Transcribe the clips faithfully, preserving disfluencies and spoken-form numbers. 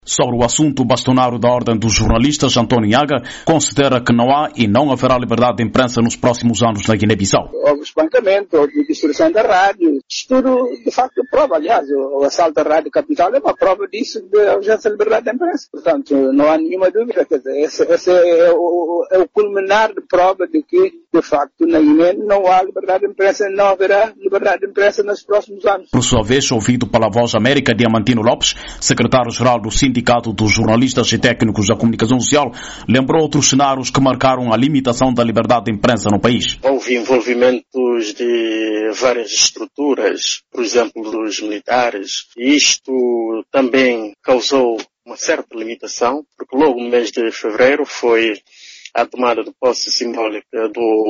Sobre o assunto, o bastonário da Ordem dos Jornalistas, António Nhaga, considera que não há e não haverá liberdade de imprensa nos próximos anos na Guiné-Bissau. Houve espancamento, houve destruição da rádio. Isto tudo, de facto, prova. Aliás, o assalto à Rádio Capital é uma prova disso, da ausência de liberdade de imprensa. Portanto, não há nenhuma dúvida. Quer dizer, esse, esse é, o, é o culminar de prova de que, de facto, na Guiné não há liberdade de imprensa e não haverá liberdade de imprensa nos próximos anos. Por sua vez, ouvido pela Voz América, Diamantino Lopes, secretário-geral do Sindicato dos Jornalistas e Técnicos da Comunicação Social, lembrou outros cenários que marcaram a limitação da liberdade de imprensa no país. Houve envolvimentos de várias estruturas, por exemplo, dos militares, e isto também causou uma certa limitação, porque logo no mês de fevereiro foi a tomada de posse simbólica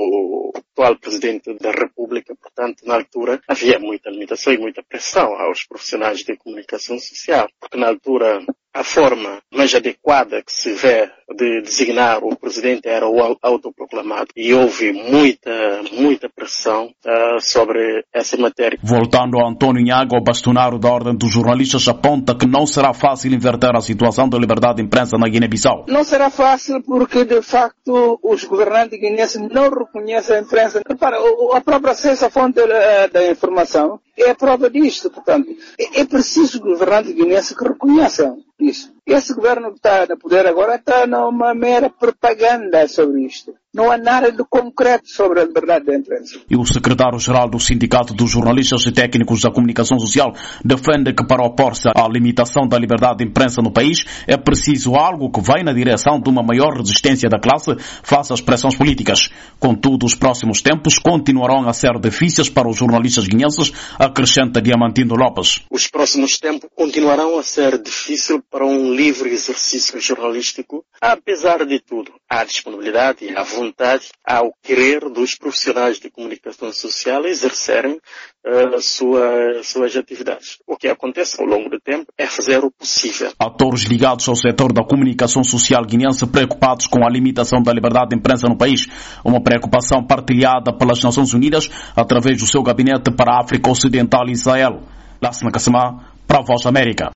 do atual Presidente da República. Portanto, na altura havia muita limitação e muita pressão aos profissionais de comunicação social, porque na altura a forma mais adequada que se vê de designar o Presidente era o autoproclamado e houve muita, muita pressão uh, sobre essa matéria. Voltando a António Nhaga, o bastonário da Ordem dos Jornalistas aponta que não será fácil inverter a situação da liberdade de imprensa na Guiné-Bissau. Não será fácil porque, de facto, os governantes guineenses não reconhecem a imprensa. Repara, a própria acesso à fonte da, da informação é a prova disto. Portanto, é, é preciso os governantes guineenses que reconheçam isso. Esse governo que está no poder agora está numa mera propaganda sobre isto. Não há nada de concreto sobre a liberdade de imprensa. E o secretário-geral do Sindicato dos Jornalistas e Técnicos da Comunicação Social defende que, para opor-se à limitação da liberdade de imprensa no país, é preciso algo que vai na direção de uma maior resistência da classe face às pressões políticas. Contudo, os próximos tempos continuarão a ser difíceis para os jornalistas guineenses, acrescenta Diamantino Lopes. Os próximos tempos continuarão a ser difíceis para um livre exercício jornalístico. Apesar de tudo, há disponibilidade e há vontade, há o querer dos profissionais de comunicação social exercerem uh, sua, suas atividades. O que acontece ao longo do tempo é fazer o possível. Atores ligados ao setor da comunicação social guineense preocupados com a limitação da liberdade de imprensa no país, uma preocupação partilhada pelas Nações Unidas através do seu gabinete para a África Ocidental e Israel. Lassana Kassamá, para a Voz América.